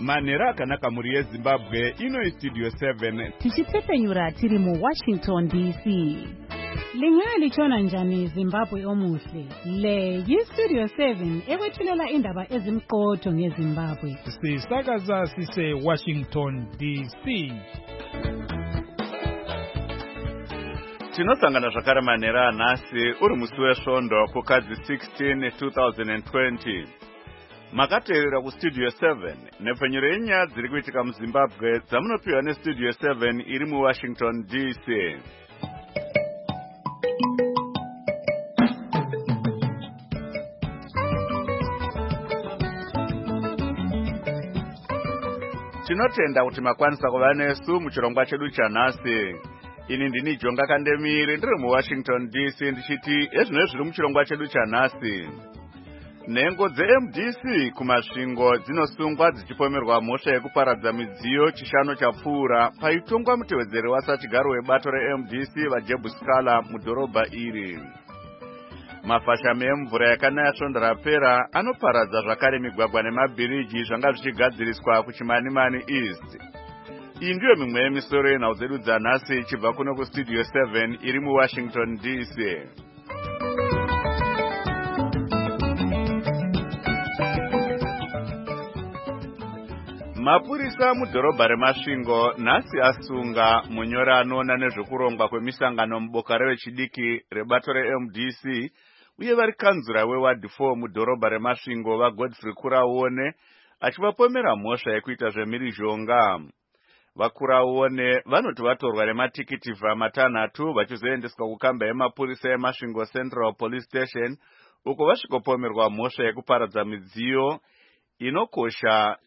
Manhero akanaka mhuri yeZimbabwe, ino Studio 7. Tichitepfenyura tiri muWashington DC. Lingaya lichona njani Zimbabwe omuhle? Le yiStudio 7 ekwethulela indaba ezimqotho ngeZimbabwe. Sisakaza sise Washington DC. Tinosangana zvakare manhero anhasi uri musi wesvondo kukadzi 16 2020. Makateerera kuStudio 7 nepfenyuro yenyaya dziri kuitika muZimbabwe dzamunopiwa neStudio 7 iri muWashington DC. Tinotenda kuti makwanisa kuva nesu muchirongwa chedu chanhasi. Ini ndini Jonga Kandemiri ndiri muWashington DC ndichiti ezvino zviri muchirongwa chedu chanhasi. Nhengo dzeMDC kumasvingo dzinosungwa dzichipomerwa mhosva yekuparadza midziyo chishanu chapfuura paitongwa mutevedzeri wasachigaro webato reMDC vaJob Scaler mudhorobha iri. Mafashami emvura yakanaya svondo rapera anoparadza zvakare migwagwa nemabhiriji zvanga zvichigadziriswa kuChimanimani East. Iyi ndiyo mimwe yemisoro yenhau dzedu dzanhasi ichibva kuno kuStudio 7 iri muWashington DC. Mapurisa mudhorobha reMasvingo nhasi asunga munyori anoona nezvekurongwa kwemisangano muboka revechidiki rebato reMDC uye vari kanzura weward 4 mudhorobha reMasvingo vaGodfrey Kuraone achivapomera mhosva yekuita zvemhirizhonga. Vakuraone vanoti vatorwa nematikiti matanhatu vachizoendeswa kukamba yemapurisa eMasvingo Central Police Station uko vasvikopomerwa mhosva yekuparadza midziyo inokosha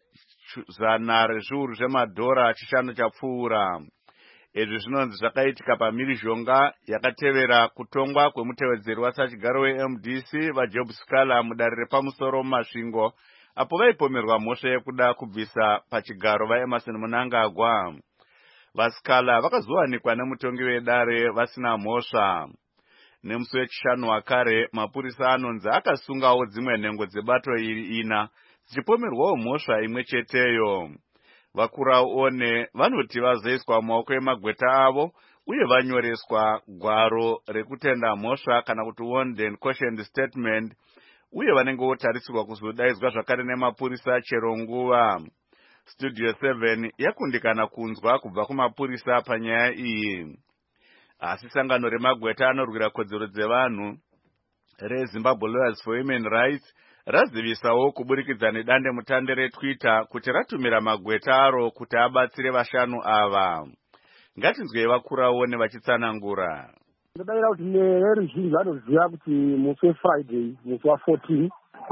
$100 zvemadhora chishanu chapfuura. Izvi zvinonzi zvakaitika pamhirizhonga yakatevera kutongwa kwemutevedzeri wasachigaro weMDC vaJob Scaler mudare repamusoro muMasvingo apo vaipomerwa mhosva yekuda kubvisa pachigaro vaEmerson Mnangagwa. VaScaler vakazowanikwa nemutongi wedare vasina mhosva. Nemusi wechishanu wakare mapurisa anonzi akasungawo dzimwe nhengo dzebato iri 4 dzichipomerwawo mhosva imwe cheteyo. Vakuraone vanoti vazoiswa mumaoko emagweta avo uye vanyoreswa gwaro rekutenda mhosva kana kuti warned and cautioned statement uye vanenge votarisirwa kuzodaidzwa zvakare nemapurisa chero nguva. Studio 7 yakundikana kunzwa kubva kumapurisa panyaya iyi. Asi sangano remagweta anorwira kodzero dzevanhu reZimbabwe Lawyers for Human Rights razivisawo kuburikidza nedande mutande reTwitter kuti ratumira magweta aro kuti abatsire vashanu ava. Ngatinzwei Vakuraone vachitsanangura. Ndodavira kuti neruzhinji vanoziva kuti musi weFriday musi wa14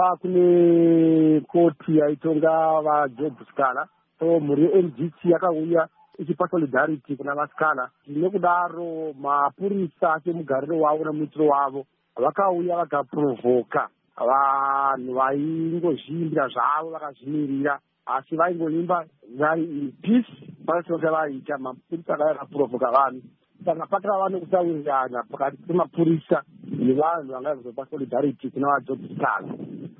kune koti yaitonga vaJob Scaler. So mhuri yeMDC yakauya ichipa solidarity kuna vaScaler. Nekudaro mapurisa semugariro wavo nemuitiro wavo vakauya vakaprovoka vanhu vaingozviimbira zvavo vakazvimirira asi vaingoimba vari in peace pasinoka vaita mapurisa akaprovoka vanhu. Saka pakava nekusawirirana pakati pemapurisa nevanhu vanga vazopa solidarity kuna vaJob Scaler.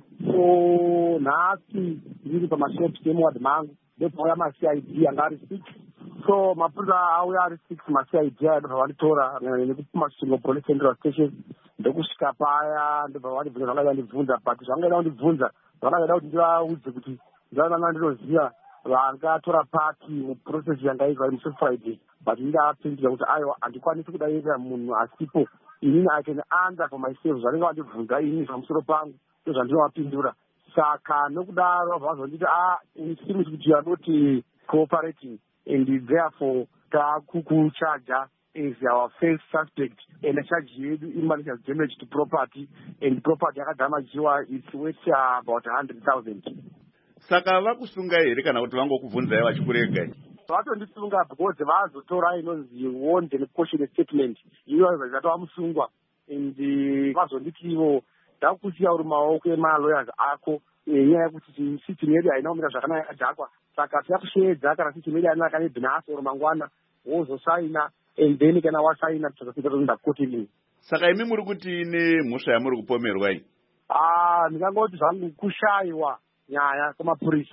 So nhasi ndiri pamashopi emuward mangu ndopauya maCID anga ari 6. So mapurisa auya ari 6 maCID ndobva vanditora nekuMasvingo Police Central Station ndokusvika paya ndobva vandibvunza zvangada kundibvunza but zvangada kundibvunza zvangada kuti ndivaudze kuti ndavanga ndinoziva vangatora paki muprocess yangaizwa iri musi Friday but ndavapindura kuti aiwa handikwanisi kudairira munhu asipo inini I can answer for myself zvanenge vandibvunza inini zvamusoro pangu ndozvandinovapindura. Saka nokudaro vazonditi it seems kuti you are not cooperating and therefore takukuchaja as our first suspect and charge yedu malicious damage to property and property yakadamajiwa it's worth about 100,000. Saka vakusunga here kana kuti vangokubvunzai vachikurega? Vatondisunga because vazotora inonzi warned and cautioned statement iyo zvatova musungwa and vazonditiwo ndakukusiya uri maoko emalawyers ako nyaya yekuti system yedu haina kumira zvakanaka yakadhakwa. Saka tiyakusheedza kana system yedu haina kanebhinasi oro mangwana wozosaina and then kana wasaina tozosvika toenda kotini. Saka imi muri kuti ine mhosva yamuri kupomerwa iyi? Ndingangoti zvangu kushayiwa nyaya kwamapurisa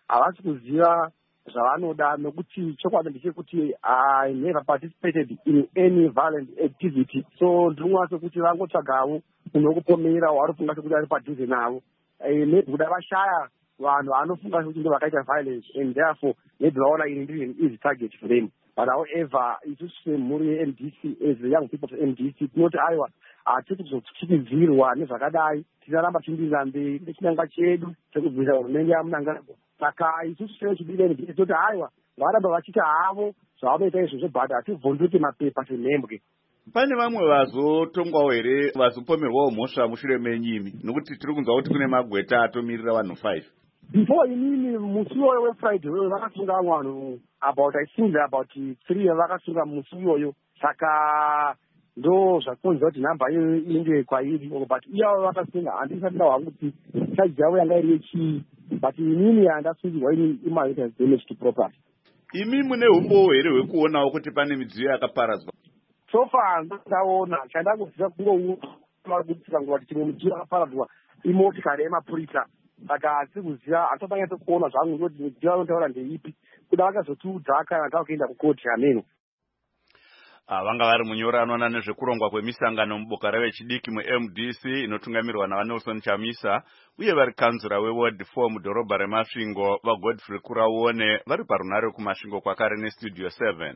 havasi kuziva zvavanoda, nokuti chokwadi ndechekuti I never participated in any violent activity. So ndinoona sekuti vangotsvagawo unokupomera waari kufunga sekuti ari padhuze navo. Maybe kuda vashaya vanhu vanofunga sekuti ndo vakaita violence, and therefore maybe vaona ini ndiri an easy target for them. But however, isusu semhuri yeMDC, as the young people of MDC, tinoti aiwa hatisi kuzotyisidzirwa nezvakadai, tinaramba tichindira mberi nechinangwa chedu chekubvisa hurumende yaMunangagwa. Saka isusu sevechidimeni tinoti aiwa varamba vachiita havo zvavanoita izvozvo, but hativhunduki mapepa semhembwe. Pane vamwe vazotongwawo here vazopomerwawo mhosva mushure menyimi, nokuti tiri kunzwa kuti kune magweta atomirira vanhu 5. Before inini musi iyoyo weFriday wewe vakasunga vamwe vanhu I think about 3 vakasunga musi iyoyo. Saka ndo zvakonzwa kuti nhamba iyo iende kwairi, but iyavo vakasunga handisati ndahwa kuti chaji yavo yanga iri yechii, but inini handasungirwa ini imaita damage to property. Imi mune umbowo here hwekuonawo kuti pane midziyo yakaparadzwa? So far ndaona chandakuziva kungokutika ngoti chimwe mudziyo yakaparadzwa imotikari yemapurisa. Saka hatisi kuziva, hatobanyatso kuona zvangu kuti midziyo vanotaura ndeipi, kuda vakazotiudza kana tavakuenda kukoti ameno. Vanga vari munyoranwa nezvekurongwa kwemisangano muboka revechidiki muMDC inotungamirwa naVanelson Chamisa, uye vari kanzura weWard 4 mudhorobha reMasvingo vaGodfrey Kuraone vari parunare kuMasvingo kwakare neStudio 7.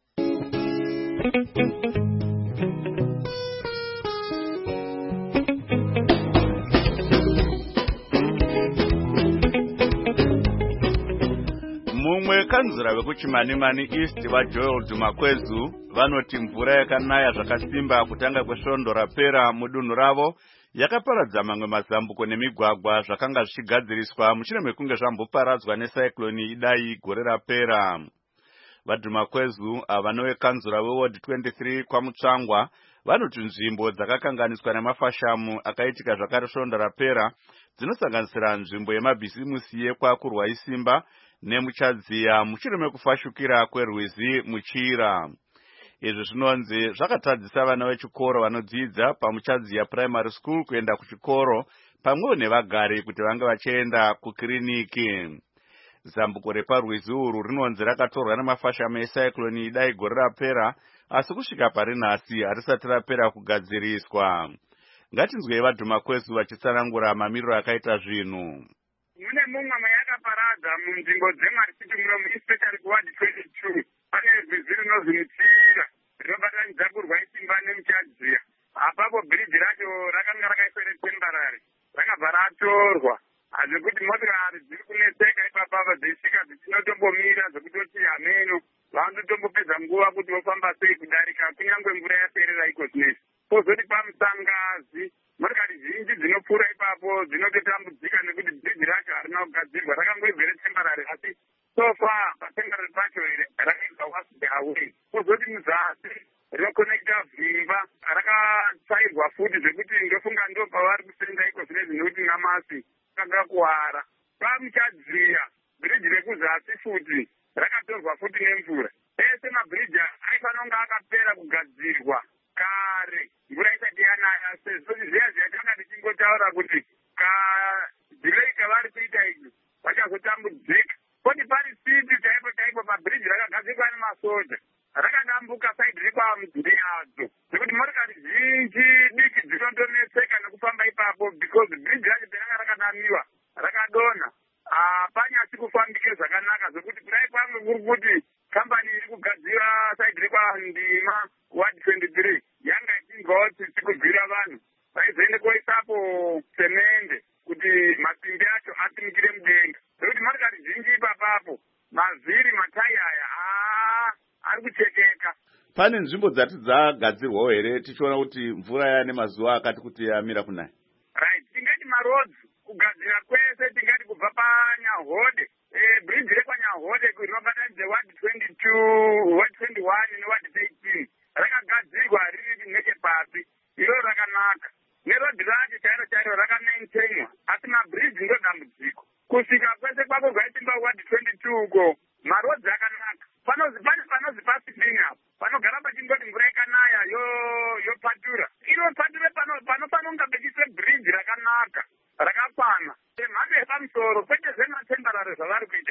Mumwe kanzura vekuChimanimani East vaJoel Dumakwezu vanoti mvura yakanaya zvakasimba kutanga kwesvondo rapera mudunhu ravo yakaparadza mamwe mazambuko nemigwagwa zvakanga zvichigadziriswa mushure mekunge zvamboparadzwa necyclone Idai gore rapera. VaDumakwezu vanowe kanzura weWard 23 kwaMutsvangwa vanoti nzvimbo dzakakanganiswa nemafashamu akaitika zvakare svondo rapera dzinosanganisira nzvimbo yemabhisimusi yekwakurwa isimba nemuchadziya mushure mekufashukira kwerwizi Muchira. Izvi zvinonzi zvakatadzisa vana vechikoro vanodzidza pamuchadziya primary school kuenda kuchikoro pamwewo nevagari kuti vange vachienda kukiriniki. Zambuko reparwizi urwu rinonzi rakatorwa nemafashamu ecyclone Idai gore rapera, asi kusvika pari nhasi harisati rapera kugadziriswa. Ngatinzwei vaDumakwezu vachitsanangura mamiriro akaita zvinhu. Mune mumwe mayakaparadza munzvimbo dzeMaricity munomu, especially kuWard 22. Pane rwizi rinonzi Muchira rinobatanidza kurwa isimba nemuchadziya. Apapo bridge racho rakanga rakaiswa temporary, rakabva ratorwa. Zvekuti motikari dziri kuneseka ipapapa dzeisvika dzichinotombomira zvekutoti hameno vanotombopedza nguva kuti vofamba sei kudarika kunyange mvura yaperera iko zvinezvi. Pozoti paMusangazi motikari zhinji dzinopfuura ipapo dzinototambudzika nekuti bridge racho harina kugadzirwa, rakangoibvere temporary, asi so far patemporary pacho rakaibva washed away. Pozoti muzasi rinokonekta Vhimba rakatsvairwa futi zvekuti ndofunga ndo pavari kusenda iko zvinezvi nekuti namasi rakakuwara. PaMuchadziya bridge rekuzasi futi rakatorwa futi nemvura. Ese mabridge aifanira kunge akapera kugadzirwa kare mvura isati yanaya, sezvo zviya zvatanga tichingotaura kuti kadhilei kavari kuita izvi vachazotambudzika. Koti pari siti chaipo pabridge rakagadzirwa nemasoja rakadambuka saidi rekwamudhuri yadzo, zvekuti motikari zhinji diki dzinotoneseka nekufamba ipapo because bridge racho peranga rakanamiwa rakadonha. Hapanyasi kufambike zvakanaka, zvekuti kudai kwamwe kuri kuti kambani iri kugadzira saidi rekwandima Ward 23 yanga ichinzwawo kuti tikubvira vanhu vaizoende koisapo semende kuti masimbi acho asimukire mudenga, zvekuti motikari zhinji ipapapo mavhiri matayaya ari kuchekeka. Pane nzvimbo dzati dzagadzirwawo here tichiona kuti mvura yane mazuva akati kuti yamira kunaya? Right, tingati maroads kugadzira kwese, tingati kubva paNyahode, bridge rekwaNyahode rinobatanidza Ward 22, Ward 21 neWard 13 rakagadzirwa riri nechepasi, iro rakanaka. Nerodhi racho chairo rakamaintainwa, asi mabridge ndo dambudziko. Kusvika kwese kwako zvaitimba Ward 22 uko marodhi akanaka. Pane panozi pasipini apo panogara pachingoti mvura ikanaya yopatura. Iro pature panofanira kunge pechiiswe bridge rakanaka rakakwana. Mhando yepamusoro kwete zvematemporary zvavari kuita.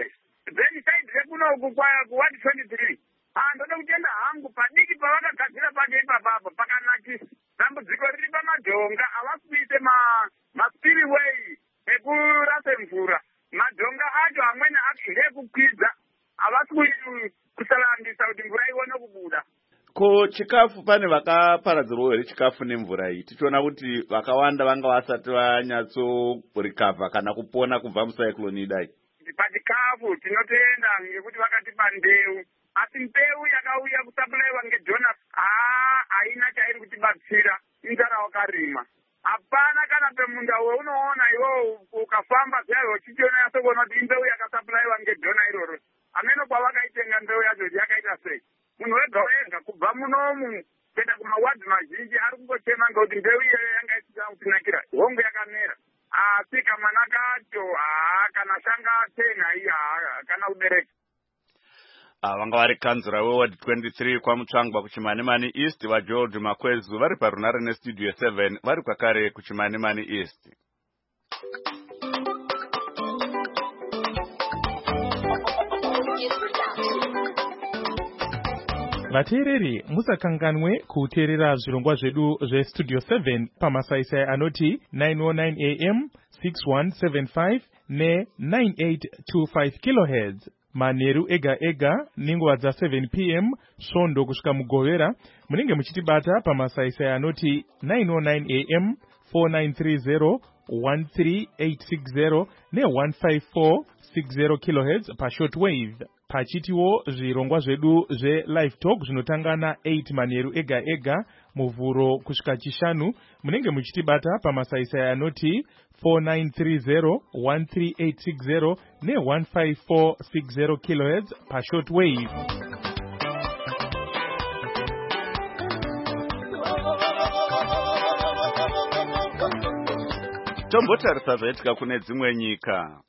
madhonga havasi kuise maspiriway ekurasa mvura. Madhonga acho amweni ndeekukwidza, havasi kusalambisa kuti mvura ione kubuda. Ko chikafu pane vakaparadzirwa here chikafu nemvura iyi? Tichiona kuti vakawanda vanga vasati vanyatsorikavha kana kupona kubva mucyclone idai. Pachikafu tinotenda ngekuti vakatipa mbeu, asi mbeu yakauya kusapulaiwa ngeJonas haina chairi kutibatsira, inzara wakarima. Hapana kana pemunda weunoona iwo ukafamba zvayo uchichiona yasokuona kuti imbeu yakasapulaiwa ngejona iroro. Ameno kwavakaitenga mbeu yacho yakaita sei? Munhu wega wega kubva munomu kuenda kumawadhi mazhinji ari kungochema ngekuti mbeu iyoyo yanga isina kutinakira, hongu yakamera. Asi kamwana kacho kana shanga tena iya kana kubereka. Vanga vari kanzura weWard 23 kwaMutsvangwa kuChimanimani East vaGeorge Makwezu vari parunare nestudio 7 vari kwakare kuChimanimani East. vateereri musakanganwe kuteerera zvirongwa zvedu zvestudio 7 pamasaisai anoti 909 am 6175 ne9825 kilohertz manheru ega ega nenguva dza7 pm svondo kusvika mugovera. Munenge muchitibata pamasaisai anoti 909 am 4930 13860 ne15460 kilohertz pashortwave. Pachitiwo zvirongwa zvedu zvelive talk zvinotanga na8 manheru ega ega muvhuro kusvika chishanu. Munenge muchitibata pamasaisai anoti 4930 13860 ne15460 kilohertz pashortwave. Tombotarisa zvaitika kune dzimwe nyika.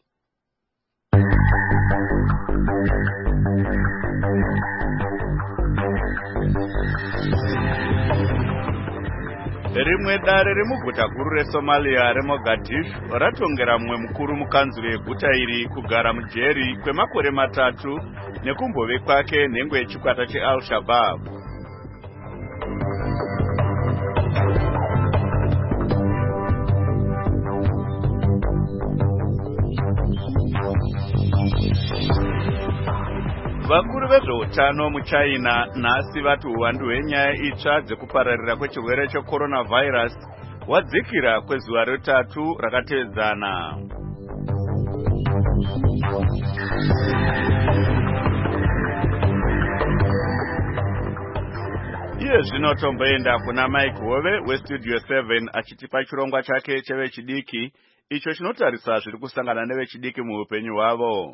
Rimwe dare remuguta guru reSomalia reMogadishu ratongera mumwe mukuru mukanzuro yeguta iri kugara mujeri kwemakore 3 nekumbove kwake nhengo yechikwata cheAl-Shabaab. Vakuru vezveutano muChina nhasi vati uwandu hwenyaya itsva dzekupararira kwechirwere cheCoronavirus wadzikira kwezuva re3 rakatevedzana. Iye zvino tomboenda kuna Mike Hove westudio 7 achitipa chirongwa chake chevechidiki icho chinotarisa zviri kusangana nevechidiki muupenyu hwavo.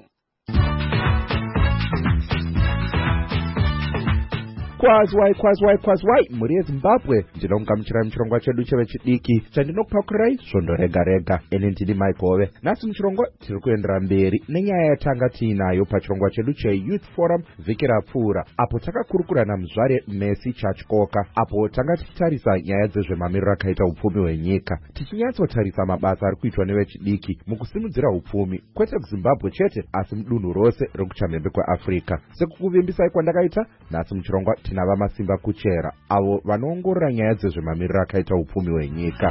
Kwazwai muri yeZimbabwe ndinomugamuchira muchirongwa chedu chevechidiki chandinokupakurai svondo rega rega. Ene ndini Mike Hove. Nhasi muchirongwa tiri kuendera mberi nenyaya yatanga tiinayo pachirongwa chedu cheYouth Forum vhiki rapfuura, apo takakurukurana muzvare Messi Chachkoka, apo tanga tichitarisa nyaya dzezvemamiriro akaita upfumi hwenyika, tichinyatsotarisa mabasa ari kuitwa nevechidiki mukusimudzira upfumi kwete kuZimbabwe chete asi mudunhu rose rekuchamhembe kweAfrica. Sekukuvimbisai kwandakaita, nhasi muchirongwa tina vamasimba kuchera avo vanoongorora nyaya dzezvemamiriro akaita upfumi hwenyika.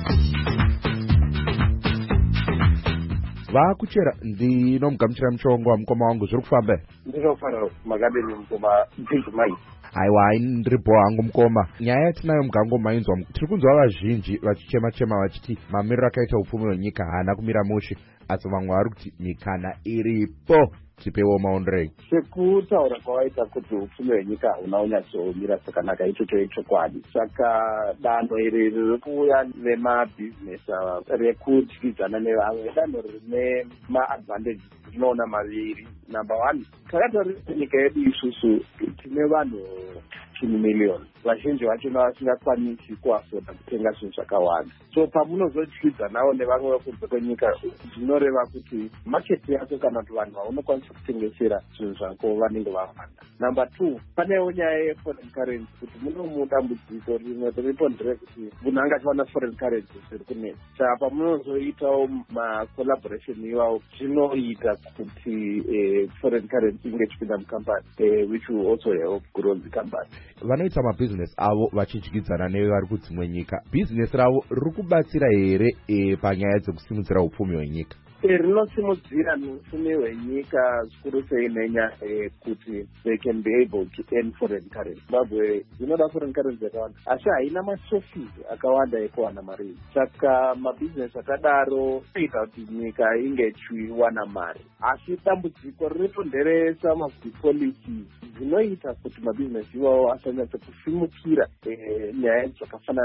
Vakuchera ndinomugamuchira muchirongwa wa mukoma wangu, zviri kufamba? Ndinofanira makadeni mukoma Dzimai. Aiwa, ndiripo hangu mukoma. Nyaya yatinayo mugango mainzwa, tiri kunzwa vazhinji vachichema vachiti mamiriro akaita upfumi hwenyika haana kumira mushe, asi vamwe vari kuti mikana iripo. Tipewo maondrei. Sekutaura kwawaita kuti upfumi hwenyika hauna unyatsomira zvakanaka ichocho chokwadi. Saka danho iri riri kuuya nemabhizinesi rekudyidzana nevamwe danho rine maadvantages tinoona maviri. Number 1, takatarisa nyika yedu isusu tine vanhu 10 million. Vazhinji vachona vasingakwanisi kuafoda kutenga zvinhu zvakawanda. So pamunozodyidzana nawo nevamwe vekunze kwenyika zvinoreva kuti maketi yako kana kuti vanhu vaunokwanisa kutengesera zvinhu zvako vanenge vawanda. Number 2, panewo nyaya yeforeign currency kuti munomudambudziko rimwe riripo nderekuti munhu angachiwana foreign currency zviri kunetsa. Saka pamunozoitawo macollaboration iwawo zvinoita kuti foreign currency inge ichipinda mucompany which will also help grow the company. Vanoita mabhizinesi mabhizinesi avo vachidyidzana nevari kudzimwe nyika. Bhizinesi ravo riri kubatsira here panyaya dzekusimudzira upfumi hwenyika? Rinosimudzira upfumi hwenyika zvikuru sei nenyaya yekuti they can be able to earn foreign currency. Zimbabwe dzinoda foreign currency yakawanda, asi haina masources akawanda ekuwana mari. Saka mabhizinesi akadaro ita kuti nyika inge ichiwana mari. Asi dambudziko riripo nderesa policies dzinoita kuti mabhizinesi iwawo asanyatsa kusimukira nyaya dzakafanana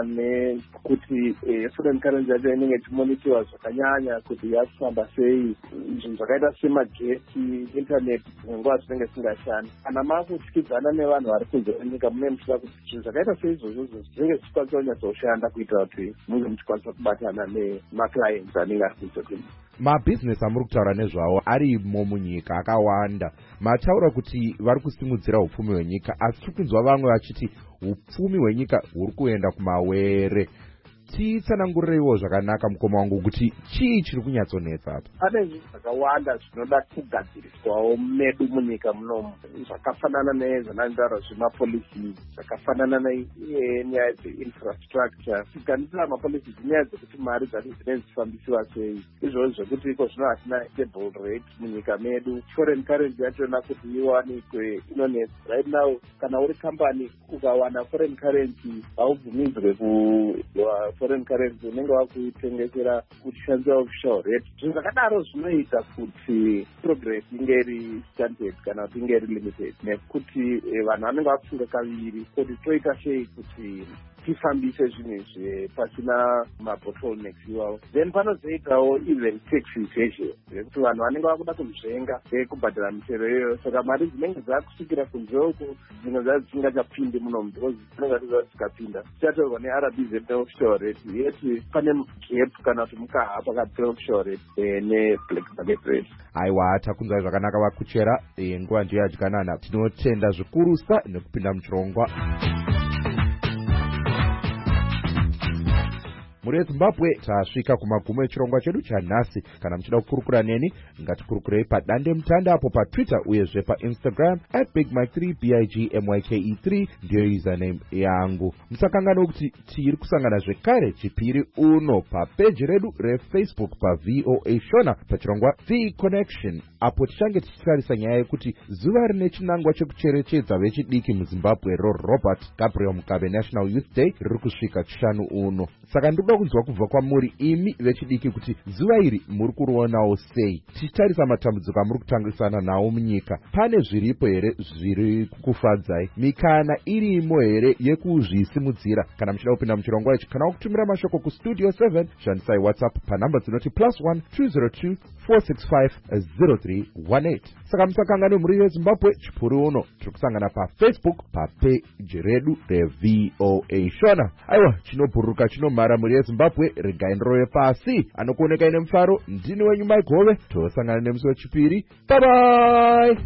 nekuti foreign currency yacho inenge ichimonitiwa zvakanyanya kuti yakufamba sei, zvinhu zvakaita semagetsi, internet, nguva dzinenge dzisingashandi. Kana makutyidzana nevanhu vari kunze kwenyika mune muchida kuti zvinhu zvakaita seizvozvo zvinenge zvichikwanisa kunyatsoshanda kuitira kuti munge muchikwanisa kubatana nemaclients anenge ari kunze kwenyika. Mabhizinesi amuri kutaura nezvawo arimo munyika akawanda. Mataura kuti vari kusimudzira upfumi hwenyika, asi tiri kunzwa vamwe vachiti upfumi hwenyika huri kuenda kumawere. Titsanangurireiwo zvakanaka mukoma wangu kuti chii chiri kunyatsonetsa apa? Pane zvinhu zvakawanda zvinoda kugadziriswawo medu munyika munomu, zvakafanana nezvanandaura zvemapolisi, zvakafanana nenyaya dzeinfrastructure. Tiganisira mapolisi nyaya dzekuti mari dzacho dzinenge dzichifambisiwa sei, izvozvo zvekuti iko zvino hatina stable rate munyika medu. Foreign currency yachona kuti iwanikwe inonetsa. Right now kana uri kambani ukawana foreign currency haubvumidzwe foreign currency unenge wakuitengesera kushandisa official rate. Zvinhu zvakadaro zvinoita kuti progress inge iri stunted kana kuti inge iri limited, nekuti vanhu vanenge vakufunga kaviri kuti toita sei kuti tifambise zvinhu izvi pasina mabottlenecks iwawo. Then panozoitawo even tax evasion yekuti vanhu vanenge vakuda kuzvenga kubhadhara mitero iyoyo, saka mari dzinenge dzakusvikira kunzoko dzimwe dzacho dzisingachapindi munomu because dzinenge dzisikapinda dzichatorwa neRBZ neofficial rate yeti pane gap kana kuti mukaha pakati peofficial rate neblack market rate. Aiwa, takunzwa zvakanaka vakuchera. Nguva ndiyo yadyanana. Tinotenda zvikurusa nekupinda muchirongwa. Muri Zimbabwe tasvika kumagumo echirongwa chedu chanhasi. Kana muchida kukurukura neni, ngatikurukurei padande mutanda apo paTwitter uyezve paInstagram @BigMike3 BIGMYKE3 ndiyo username yangu. Musakangana kuti tiri kusangana zvekare chipiri uno papeji redu reFacebook paVOA Shona pachirongwa The Connection, apo tichange tichitarisa nyaya yekuti zuva rine chinangwa chekucherechedza vechidiki muZimbabwe Robert Gabriel Mugabe National Youth Day riri kusvika chishanu uno. Saka ndikuda kunzwa kubva kwamuri imi vechidiki kuti zuva iri muri kurionawo sei. Tichitarisa matambudziko amuri kutangisana nawo munyika, pane zviripo here zviri kukufadzai? Mikana irimo here yekuzvisimudzira? Kana muchida kupinda muchirongwa ichi, kana kutumira mashoko kustudio 7, shandisai WhatsApp panhamba dzinoti +1 202 465 0318. Saka musakangane muri veZimbabwe, chipuri uno tiri kusangana paFacebook papeji redu reVOA Shona. Aiwa, chinobhururuka chinomhara muri veZimbabwe, regai ndirove pasi. Anokuoneka ine mufaro, ndini wenyu Mike Hove. Tosangana nemusi wechipiri. Bye bye.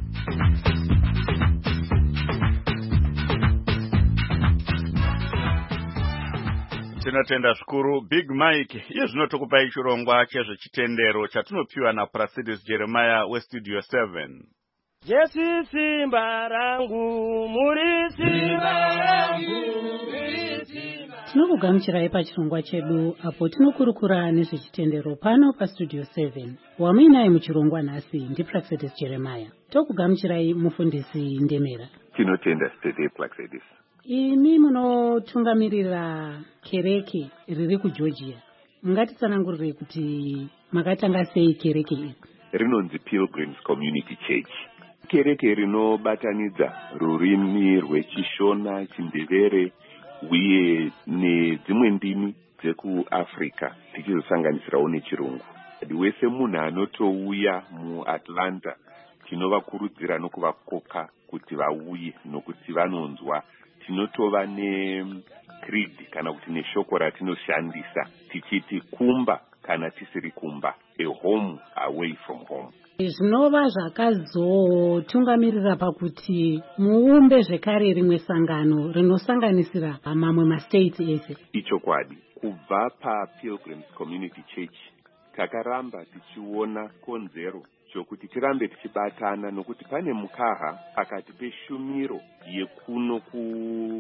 Tinotenda zvikuru Big Mike. Iye zvino tokupai chirongwa chezvechitendero chatinopiwa naPlacidus Jeremiah weStudio 7. Jesu simba rangu, muri simba rangu. Tinokugamuchirai pachirongwa chedu apo tinokurukura nezvechitendero pano paStudio 7. Wamuinaye muchirongwa nhasi ndiPlacidus Jeremiah. Tokugamuchirai mufundisi Ndemera. Tinotenda State Placidus. Imi munotungamirira kereke riri kuGeorgia. Ngatitsanangurirei kuti makatanga sei kereke iri? Rinonzi Pilgrims Community Church. Kereke rinobatanidza rurimi rwechishona, chindevere uye nedzimwe ndimi dzekuAfrica tichizosanganisirawo nechirungu. Wese munhu anotouya muAtlanta tinovakurudzira nokuvakoka kuti vauye nokuti vanonzwa. Tinotova necreed kana kuti neshoko ratinoshandisa tichiti kumba kana tisiri kumba, a home away from home. Zvinova zvakazotungamirira pakuti muumbe zvekare rimwe sangano rinosanganisira mamwe mastates ese. Ichokwadi. Kubva paPilgrims Community Church takaramba tichiona konzero chokuti tirambe tichibatana nokuti pane mukaha pakati peshumiro yekuno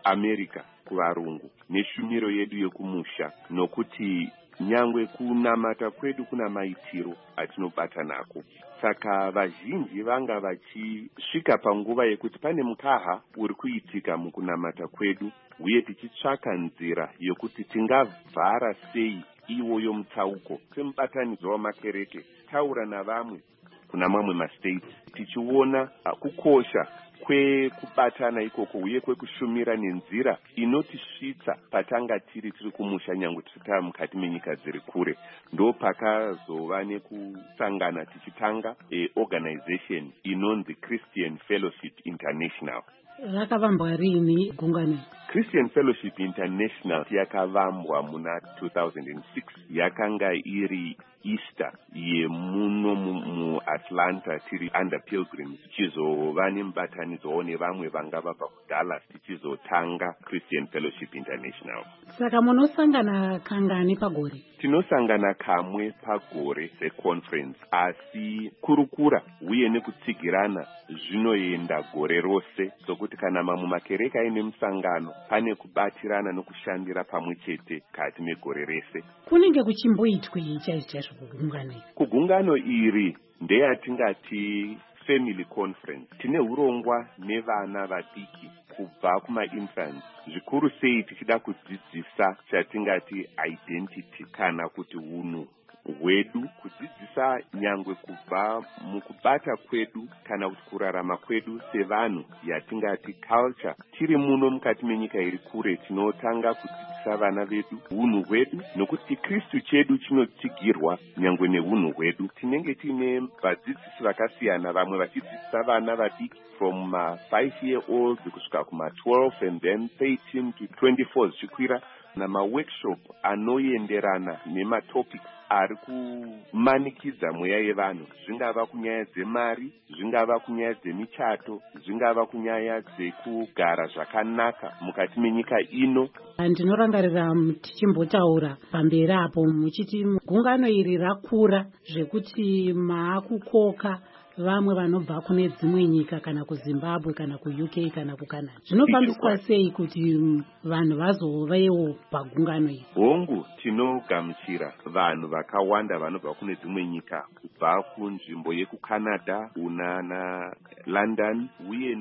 America kuvarungu neshumiro yedu yekumusha, nokuti nyangwe kunamata kwedu kuna maitiro atinobata nako. Saka vazhinji vanga vachisvika panguva yekuti pane mukaha uri kuitika mukunamata kwedu, uye tichitsvaka nzira yokuti tingavhara sei iwoyo mutsauko semubatanidzo wamakereke, taura navamwe kuna mamwe mastates, tichiona kukosha kwekubatana ikoko uye kwekushumira nenzira inotisvitsa patanga tiri kumusha nyangwe tisita mukati menyika dziri kure. Ndo pakazova nekusangana tichitanga organization inonzi Christian Fellowship International. Rakavambwa rini gungano? Christian Fellowship International yakavambwa muna 2006. Yakanga iri Easter yemuno muAtlanta tiri under Pilgrims, tichizova nemubatanidzo nevamwe vanga vabva kuDallas tichizotanga Christian Fellowship International. Saka munosangana kangani pagore? Tinosangana kamwe pagore seconference, asi kurukura uye nekutsigirana zvinoenda gore rose, sokuti kana mamwe makereke aine musangano pane kubatirana nokushandira pamwe chete kati megore rese. Kunenge kuchimboitwi chaizvo kugungano? Kugungano iri ndeyatingati family conference. Tine urongwa nevana vadiki kubva kuma-infants, zvikuru sei tichida kudzidzisa chatingati identity kana kuti unhu hwedu, kudzidzisa nyangwe kubva mukubata kwedu kana kuti kurarama kwedu sevanhu, yatingati culture. Tiri muno mukati menyika iri kure, tinotanga kudzidzisa vana vedu unhu hwedu, nokuti Kristu chedu chinotsigirwa nyangwe neunhu hwedu. Tinenge tiine vadzidzisi vakasiyana, vamwe vachidzidzisa vana vadiki from 5-year-olds kusvika kuma-12 and then 13 to 24 zvichikwira, namaworkshop anoenderana nematopics ari kumanikidza mweya yevanhu, zvingava kunyaya dzemari, zvingava kunyaya dzemichato, zvingava kunyaya dzekugara zvakanaka mukati menyika ino. Ndinorangarira tichimbotaura pamberi apo muchiti gungano iri rakura zvekuti maakukoka vamwe vanobva kune dzimwe nyika kana kuZimbabwe kana kuUK kana kuCanada. Zvinofambiswa sei kuti vanhu vazovewo pagungano iri? Hongu, tinogamuchira vanhu vakawanda vanobva kune dzimwe nyika, kubva kunzvimbo yekuCanada, kuna London uye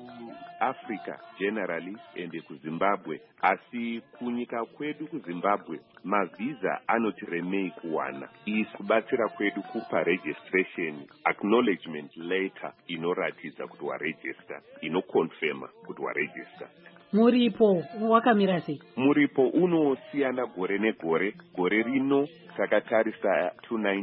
nekuAfrica generally ende kuZimbabwe. Asi kunyika kwedu kuZimbabwe mavisa anotiremei kuwana. Isi kubatsira kwedu kupa registration acknowledgement letter inoratidza kuti waregister, inoconfirma kuti waregister. Muripo wakamira sei? Muripo unosiyana gore negore. Gore rino takatarisa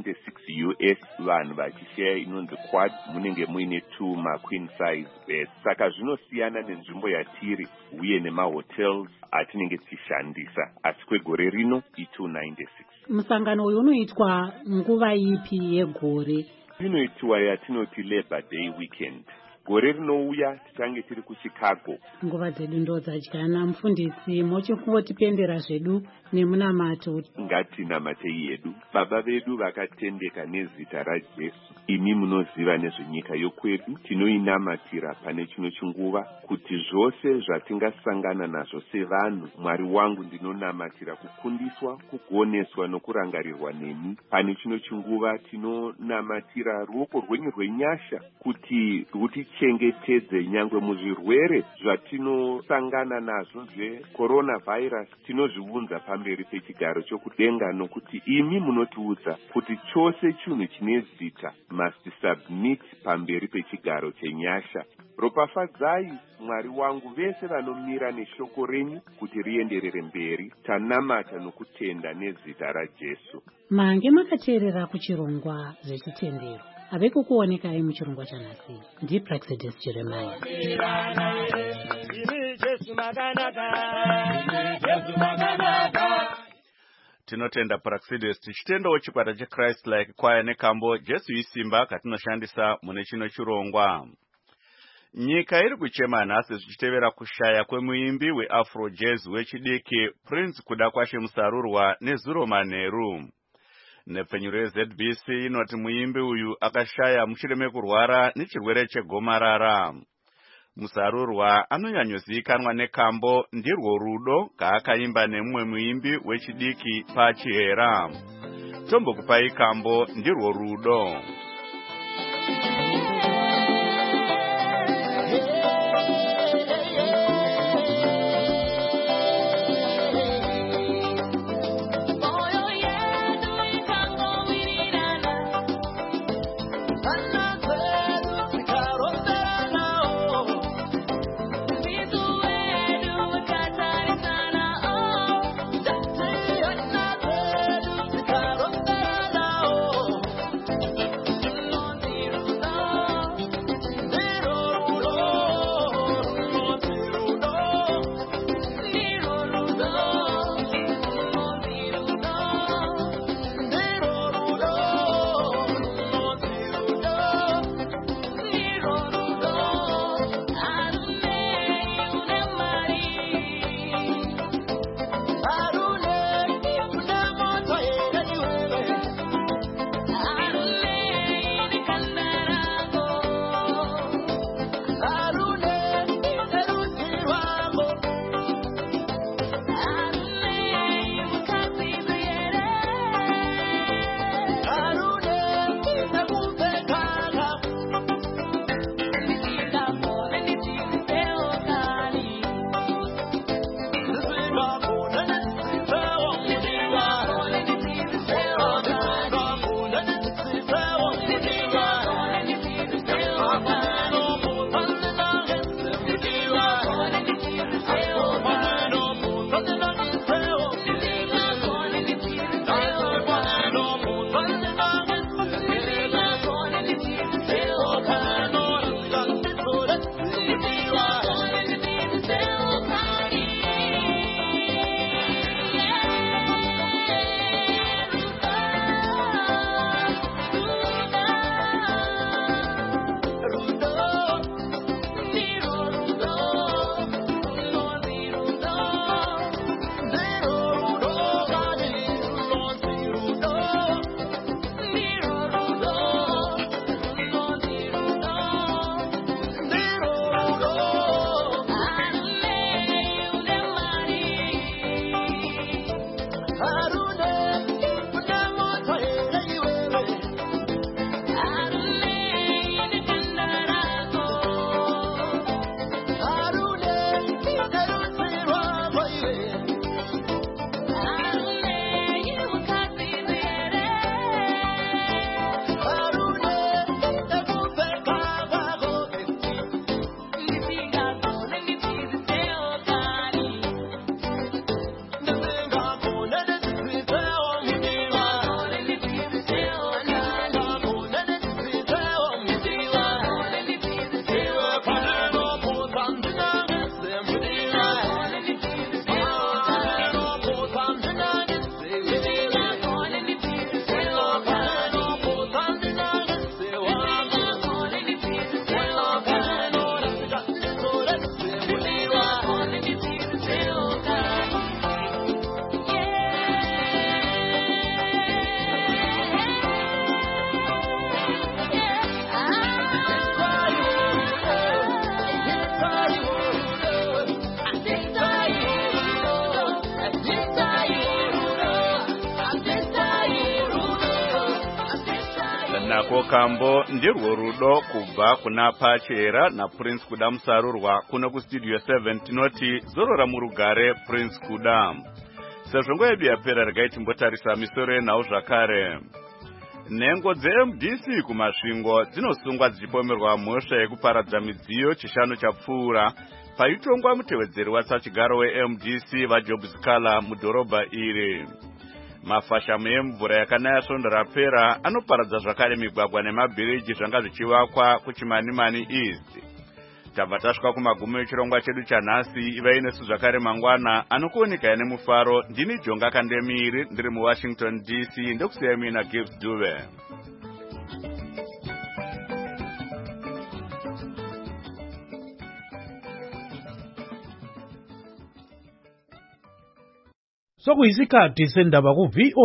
296 US vanhu vachishare inonzi quad, munenge muine 2 ma-queen size beds. Saka zvinosiyana nenzvimbo yatiri uye nemahotels atinenge tichishandisa, asi kwegore rino i296. Musangano uyu unoitwa nguva ipi yegore? Inoitwa yatinoti Labor Day weekend. Gore rinouya tichange tiri kuChicago. Nguva dzedu ndo dzadyana. Mufundisi, mochingotipendera zvedu nemunamato. Ngatinamatei yedu. Baba vedu vakatendeka nezita raJesu, imi munoziva nezvenyika yokwedu, tinoinamatira pane chino chinguva kuti zvose zvatingasangana nazvo sevanhu, Mwari wangu ndinonamatira kukundiswa, kugoneswa nokurangarirwa nemi. Pane chino chinguva tinonamatira ruoko rwenyu rwenyasha kuti rutichengetedze nyangwe muzvirwere zvatinosangana nazvo zveCoronavirus. Tinozviunza pamberi pechigaro chokudenga, nokuti imi munotiudza kuti chose chinhu chine zita must submit pamberi pechigaro chenyasha. Ropafadzai Mwari wangu vese vanomira neshoko renyu kuti rienderere mberi. Tanamata nokutenda nezita raJesu. Mange makateerera kuchirongwa zvechitendero. Aveko kuonekai muchirongwa chanhasi. NdiPraxedis Jeremiah. Tinotenda Praxedis, tichitendawo chikwata cheChrist Like Choir nekambo Jesu Isimba katinoshandisa mune chino chirongwa. Nyika iri kuchema nhasi zvichitevera kushaya kwemuimbi weAfro Jazz wechidiki Prince kuda kwashe musarurwa neZuro Manheru. Nepfenyuro yeZBC inoti muimbi uyu akashaya mushure mekurwara nechirwere chegomarara. Musarurwa anonyanyozivikanwa nekambo ndirwo rudo kaakaimba nemumwe muimbi wechidiki pachihera. Tombokupai kambo ndirwo rudo. Nako kambo ndirwo rudo kubva kuna Pachera na Prince Kuda Musarurwa kuno ku studio 7 tinoti zorora murugare Prince Kuda. Sezvo nguva yedu yapera regai timbotarisa misoro yenhau zvakare. Nhengo dzeMDC kumasvingo dzinosungwa dzichipomerwa mhosva yekuparadza midziyo chishanu chapfuura paitongwa mutevedzeri watsachigaro weMDC vaJob Zikala mudhorobha iri. Mafashamu emvura yakanaya svondo rapera anoparadza zvakare migwagwa nemabhiriji zvanga zvichivakwa kuChimanimani East. Tabva tasvika kumagumo echirongwa chedu chanhasi. Ivai nesu zvakare mangwana anokuoneka nemufaro. Ndini Jonga Kandemiri ndiri muWashington DC ndokusiyai mina Gibbs Dube. Sokuyisikhathi sendaba ku VOA